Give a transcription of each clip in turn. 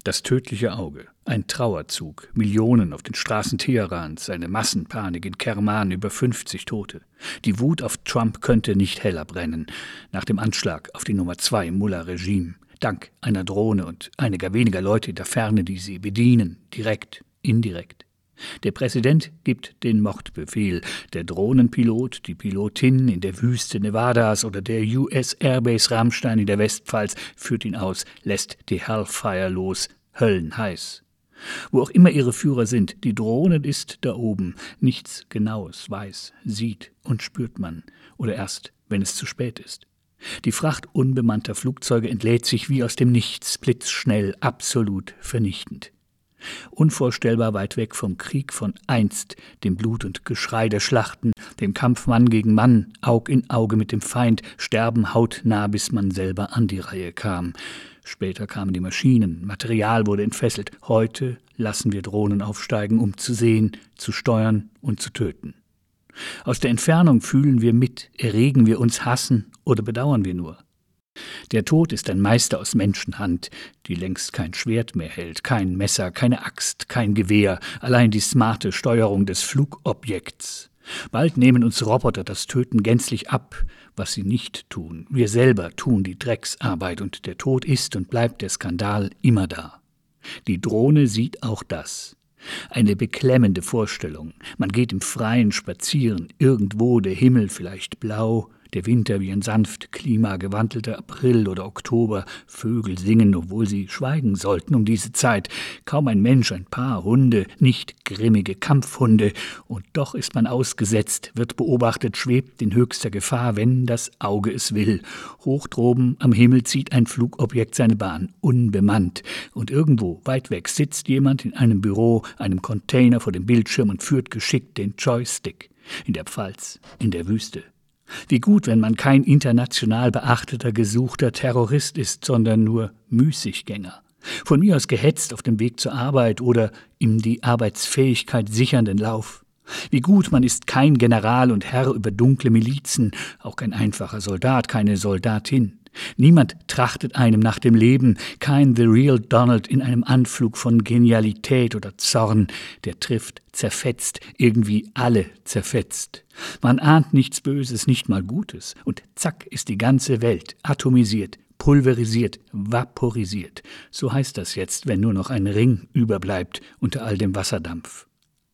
Das tödliche Auge, ein Trauerzug, Millionen auf den Straßen Teherans, eine Massenpanik in Kerman, über 50 Tote. Die Wut auf Trump könnte nicht heller brennen. Nach dem Anschlag auf die Nummer 2 Mullah-Regime, dank einer Drohne und einiger weniger Leute in der Ferne, die sie bedienen, direkt, indirekt. Der Präsident gibt den Mordbefehl. Der Drohnenpilot, die Pilotin in der Wüste Nevadas oder der US Airbase Ramstein in der Westpfalz führt ihn aus, lässt die Hellfire los, höllenheiß. Wo auch immer ihre Führer sind, die Drohne ist da oben. Nichts Genaues weiß, sieht und spürt man. Oder erst, wenn es zu spät ist. Die Fracht unbemannter Flugzeuge entlädt sich wie aus dem Nichts, blitzschnell, absolut vernichtend. Unvorstellbar weit weg vom Krieg von einst, dem Blut und Geschrei der Schlachten, dem Kampf Mann gegen Mann, Aug in Auge mit dem Feind, sterben hautnah, bis man selber an die Reihe kam. Später kamen die Maschinen, Material wurde entfesselt. Heute lassen wir Drohnen aufsteigen, um zu sehen, zu steuern und zu töten. Aus der Entfernung fühlen wir mit, erregen wir uns, hassen oder bedauern wir nur. Der Tod ist ein Meister aus Menschenhand, die längst kein Schwert mehr hält, kein Messer, keine Axt, kein Gewehr, allein die smarte Steuerung des Flugobjekts. Bald nehmen uns Roboter das Töten gänzlich ab, was sie nicht tun. Wir selber tun die Drecksarbeit und der Tod ist und bleibt der Skandal immer da. Die Drohne sieht auch das. Eine beklemmende Vorstellung. Man geht im Freien spazieren, irgendwo der Himmel vielleicht blau, der Winter wie ein sanft klimagewandelter April oder Oktober, Vögel singen, obwohl sie schweigen sollten um diese Zeit, kaum ein Mensch, ein paar Hunde, nicht grimmige Kampfhunde, und doch ist man ausgesetzt, wird beobachtet, schwebt in höchster Gefahr, wenn das Auge es will. Hoch droben am Himmel zieht ein Flugobjekt seine Bahn, unbemannt, und irgendwo, weit weg, sitzt jemand in einem Büro, einem Container vor dem Bildschirm und führt geschickt den Joystick. In der Pfalz, in der Wüste. Wie gut, wenn man kein international beachteter, gesuchter Terrorist ist, sondern nur Müßiggänger. Von mir aus gehetzt auf dem Weg zur Arbeit oder im die Arbeitsfähigkeit sichernden Lauf. Wie gut, man ist kein General und Herr über dunkle Milizen, auch kein einfacher Soldat, keine Soldatin. Niemand trachtet einem nach dem Leben, kein The Real Donald in einem Anflug von Genialität oder Zorn, der trifft, zerfetzt, irgendwie alle zerfetzt. Man ahnt nichts Böses, nicht mal Gutes, und zack ist die ganze Welt atomisiert, pulverisiert, vaporisiert. So heißt das jetzt, wenn nur noch ein Ring überbleibt unter all dem Wasserdampf.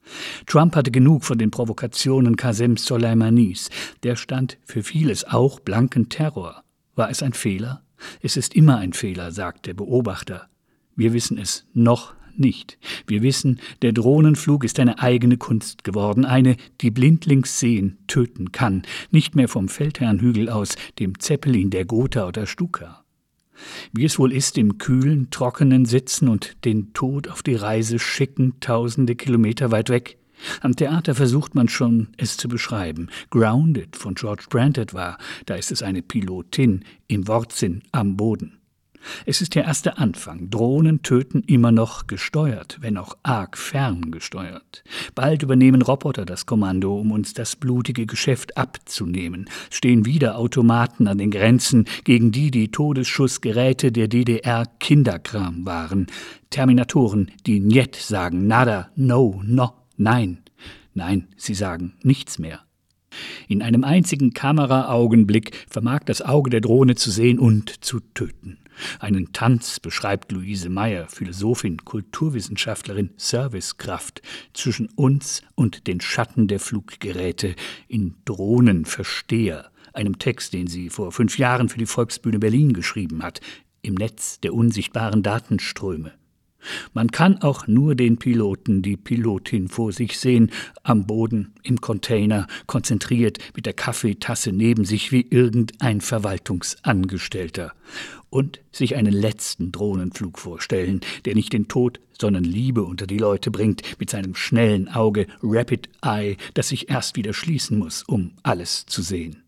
Trump hatte genug von den Provokationen Qasem Soleimanis. Der stand für vieles, auch blanken Terror. War es ein Fehler? Es ist immer ein Fehler, sagt der Beobachter. Wir wissen es noch nicht. Wir wissen, der Drohnenflug ist eine eigene Kunst geworden, eine, die blindlings sehen, töten kann, nicht mehr vom Feldherrnhügel aus, dem Zeppelin der Gotha oder Stuka. Wie es wohl ist, im kühlen, trockenen Sitzen und den Tod auf die Reise schicken, tausende Kilometer weit weg. Am Theater versucht man schon, es zu beschreiben. Grounded von George Brand etwa, da ist es eine Pilotin, im Wortsinn am Boden. Es ist der erste Anfang. Drohnen töten immer noch gesteuert, wenn auch arg fern gesteuert. Bald übernehmen Roboter das Kommando, um uns das blutige Geschäft abzunehmen. Stehen wieder Automaten an den Grenzen, gegen die Todesschussgeräte der DDR Kinderkram waren. Terminatoren, die Njet sagen, nada, no, no, nein. Nein, sie sagen nichts mehr. In einem einzigen Kameraaugenblick vermag das Auge der Drohne zu sehen und zu töten. Einen Tanz beschreibt Luise Meyer, Philosophin, Kulturwissenschaftlerin, Servicekraft, zwischen uns und den Schatten der Fluggeräte, in Drohnenversteher, einem Text, den sie vor 5 Jahren für die Volksbühne Berlin geschrieben hat, im Netz der unsichtbaren Datenströme. Man kann auch nur den Piloten, die Pilotin vor sich sehen, am Boden, im Container, konzentriert mit der Kaffeetasse neben sich wie irgendein Verwaltungsangestellter. Und sich einen letzten Drohnenflug vorstellen, der nicht den Tod, sondern Liebe unter die Leute bringt, mit seinem schnellen Auge, Rapid Eye, das sich erst wieder schließen muss, um alles zu sehen.